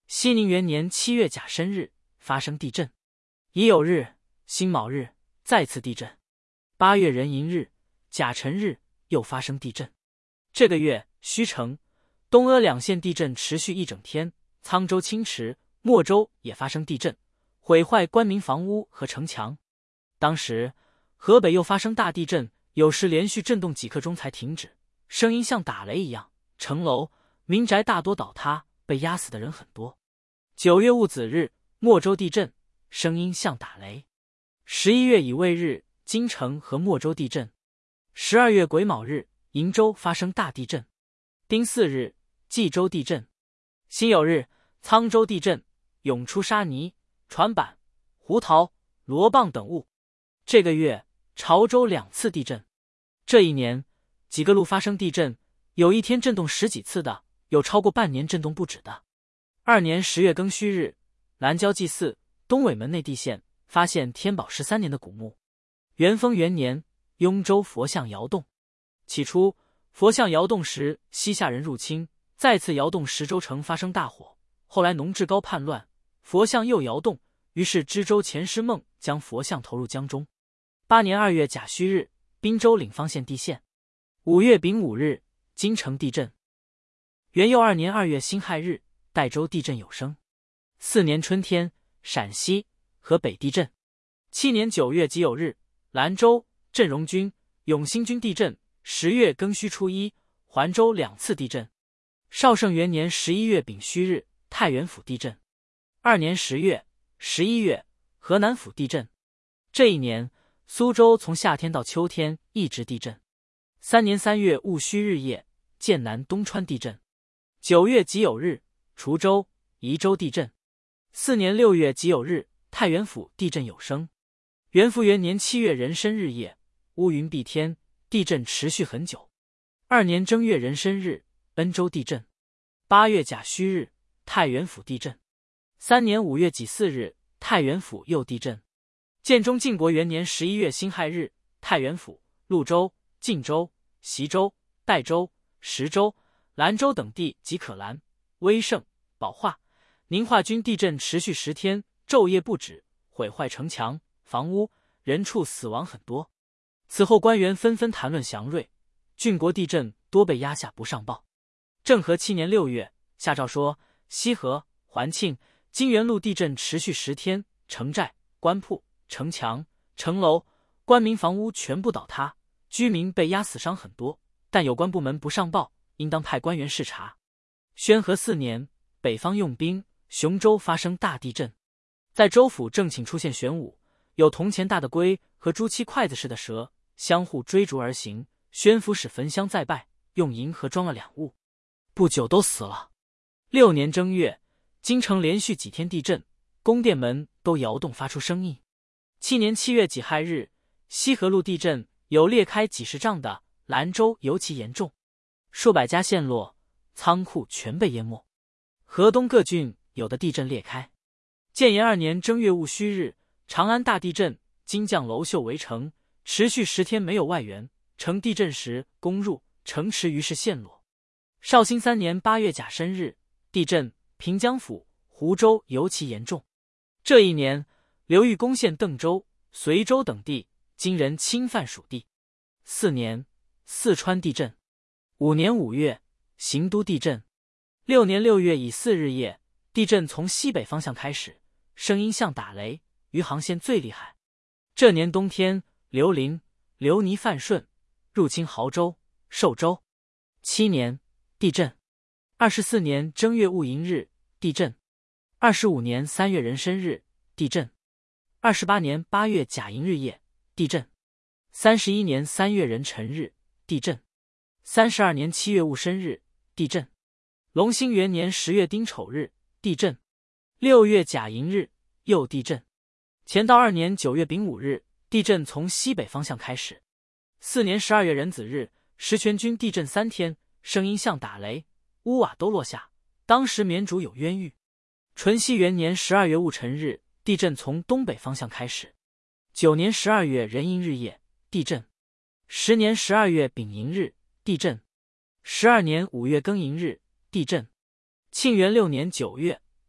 熙宁元年7月甲申日发生地震。乙酉日、辛卯日再次地震。8月壬寅日、甲辰日又发生地震。这个月，须城、东阿两县地震持续一整天，沧州、青池、莫州也发生地震，毁坏官民房屋和城墙。当时，河北又发生大地震，有时连续震动几刻钟才停止，声音像打雷一样，城楼、民宅大多倒塌，被压死的人很多。9月戊子日，莫州地震，声音像打雷。11月乙未日，京城和莫州地震。12月癸卯日，鄞州发生大地震。丁巳日，冀州地震。辛酉日，沧州地震，涌出沙泥、船板、胡桃、螺棒等物。这个月，潮州2次地震。这一年，几个路发生地震，有一天震动10几次的，有超过半年震动不止的。2年10月庚戌日，南郊祭祀东尾门内地县发现天宝13年的古墓。元丰元年，雍州佛像窑洞。起初，佛像窑洞时西夏人入侵，再次窑洞时州城发生大火。后来农志高叛乱，佛像又窑洞，于是知州钱师孟将佛像投入江中。8年2月甲戌日，滨州领方县地陷。5月丙午日，京城地震。元佑2年2月辛亥日，代州地震有声。4年春天，陕西、河北地震。7年9月己酉日，兰州、镇荣军、永兴军地震。10月庚戌初一，环州2次地震。绍圣元年11月丙戌日，太原府地震。2年10月、11月，河南府地震。这一年，苏州从夏天到秋天一直地震。3年3月戊戌日夜，剑南东川地震。9月己酉日，滁州、宜州地震。4年6月己酉日，太原府地震有声。元符元年7月壬申日夜，乌云蔽天，地震持续很久。2年正月壬申日，恩州地震。8月甲戌日，太原府地震。3年5月己巳日，太原府又地震。建中靖国元年11月辛亥日，太原府、潞州、晋州、习州、代州、石州、兰州等地及可兰、威胜、保化、宁化军地震持续10天，昼夜不止，毁坏城墙、房屋，人畜死亡很多。此后官员纷纷谈论祥瑞，郡国地震多被压下不上报。政和7年6月，下诏说西河、环庆、金元路地震持续10天，城寨、官铺、城墙、城楼、官民房屋全部倒塌，居民被压死伤很多，但有关部门不上报，应当派官员视察。宣和4年，北方用兵，雄州发生大地震，在州府正寝出现玄武，有铜钱大的龟和朱漆筷子似的蛇相互追逐而行，宣府使焚香再拜，用银盒装了2物，不久都死了。6年正月，京城连续几天地震，宫殿门都摇动发出声音。7年7月己亥日，西河路地震，有裂开几十丈的，兰州尤其严重，数百家陷落，仓库全被淹没。河东各郡有的地震裂开。建炎2年正月戊戌日，长安大地震，金匠楼秀围城，持续10天没有外援，城地震时攻入，城池于是陷落。绍兴3年8月甲申日，地震，平江府、湖州尤其严重。这一年，刘裕攻陷邓州、随州等地，金人侵犯属地。4年，四川地震。5年5月，邢都地震。6年6月乙巳日夜，地震从西北方向开始，声音像打雷，余杭县最厉害。这年冬天，刘林、刘尼范顺入侵亳州、寿州。7年，地震。24年正月戊寅日，地震。25年3月壬申日，地震。28年8月甲寅日夜，地震。31年3月壬辰日，地震。32年7月戊申日，地震。隆兴元年10月丁丑日，地震。6月甲寅日，又地震。乾道2年9月丙午日，地震从西北方向开始。4年12月壬子日，石泉军地震3天，声音像打雷，屋瓦都落下，当时绵竹有冤狱。淳熙元年12月戊辰日，地震从东北方向开始。9年12月壬寅日夜，地震。10年12月丙寅日，地震。12年5月庚寅日，地震。庆元6年9月，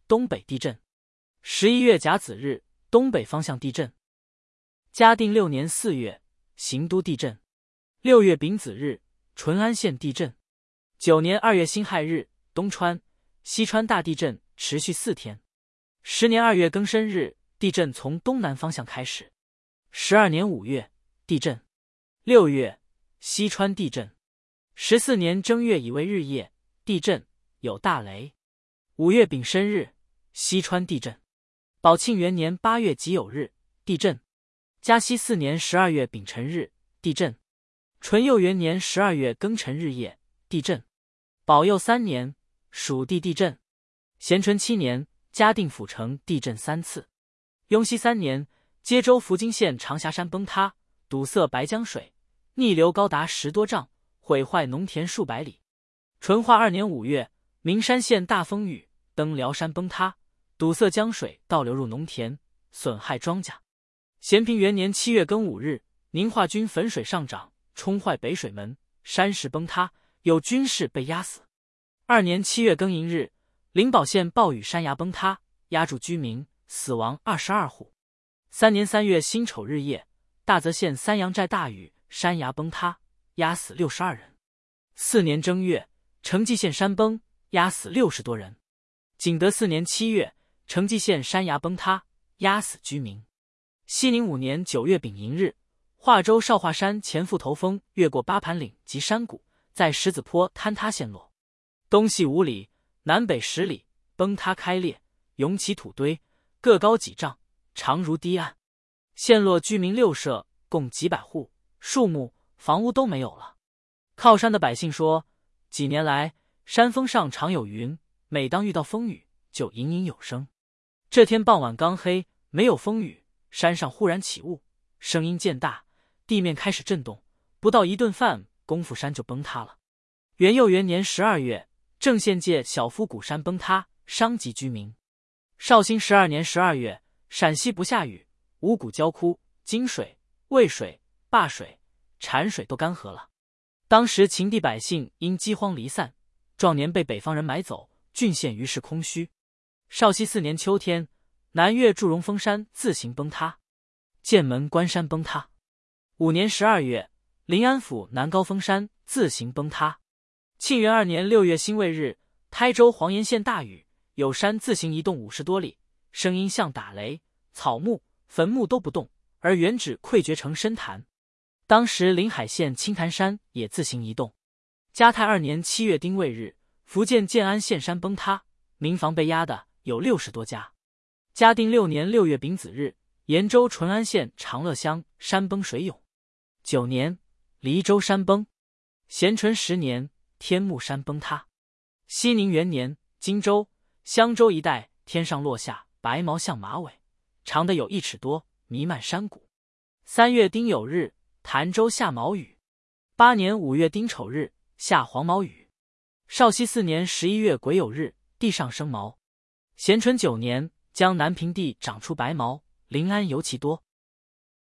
东北地震。11月甲子日，东北方向地震。嘉定6年4月，行都地震。6月丙子日，淳安县地震。9年2月辛亥日，东川、西川大地震，持续4天。10年2月庚申日，地震从东南方向开始。12年5月，地震。6月，西川地震。14年正月乙未日夜，地震，有大雷。5月丙申日，西川地震。宝庆元年8月己酉日，地震。嘉熙4年12月丙辰日，地震。淳佑元年12月庚辰日夜，地震。宝佑3年，蜀地地震。咸淳7年，嘉定府城地震3次。雍熙3年，接州福津县长峡山崩塌，堵塞白江水，逆流高达10多丈，毁坏农田数百里。淳化2年5月，名山县大风雨，登辽山崩塌，堵塞江水倒流入农田，损害庄稼。咸平元年7月庚午日，宁化军汾水上涨，冲坏北水门，山石崩塌，有军士被压死。2年7月庚寅日，灵宝县暴雨山崖崩塌，压住居民，死亡22户。3年3月辛丑日夜，大泽县三阳寨大雨，山崖崩塌，压死62人。4年正月，成纪县山崩，压死60多人。景德4年7月，成纪县山崖崩塌，压死居民。熙宁5年9月丙寅日，化州少华山前腹头峰越过八盘岭及山谷，在石子坡坍塌陷落，东西5里，南北10里，崩塌开裂，涌起土堆，各高几丈，长如堤岸。陷落居民6舍，共几百户，树木、房屋都没有了。靠山的百姓说，几年来山峰上常有云，每当遇到风雨，就隐隐有声。这天傍晚刚黑，没有风雨，山上忽然起雾，声音渐大，地面开始震动，不到一顿饭功夫，山就崩塌了。元佑元年12月，正县界小夫谷山崩塌，伤及居民。绍兴12年12月，陕西不下雨，五谷焦枯，金水、渭水、灞水、产水都干涸了。当时秦地百姓因饥荒离散，壮年被北方人买走，郡县于是空虚。绍熙4年秋天，南岳祝融峰山自行崩塌，剑门关山崩塌。5年12月，临安府南高峰山自行崩塌。庆元2年6月辛未日，台州黄岩县大雨，有山自行移动50多里，声音像打雷，草木、坟墓都不动，而原址溃决成深潭。当时临海县青潭山也自行移动。嘉泰2年7月丁未日，福建建安县山崩塌，民房被压的有60多家。嘉定6年6月丙子日，延州淳安县长乐乡山崩水涌。9年，黎州山崩。咸淳10年，天目山崩塌。熙宁元年，荆州、襄州一带天上落下白毛象马尾，长的有1尺多，弥漫山谷。3月丁酉日，潭州下毛雨。8年5月丁丑日，下黄毛雨。绍熙4年11月癸酉日，地上生毛。咸淳9年，江南平地长出白毛，临安尤其多。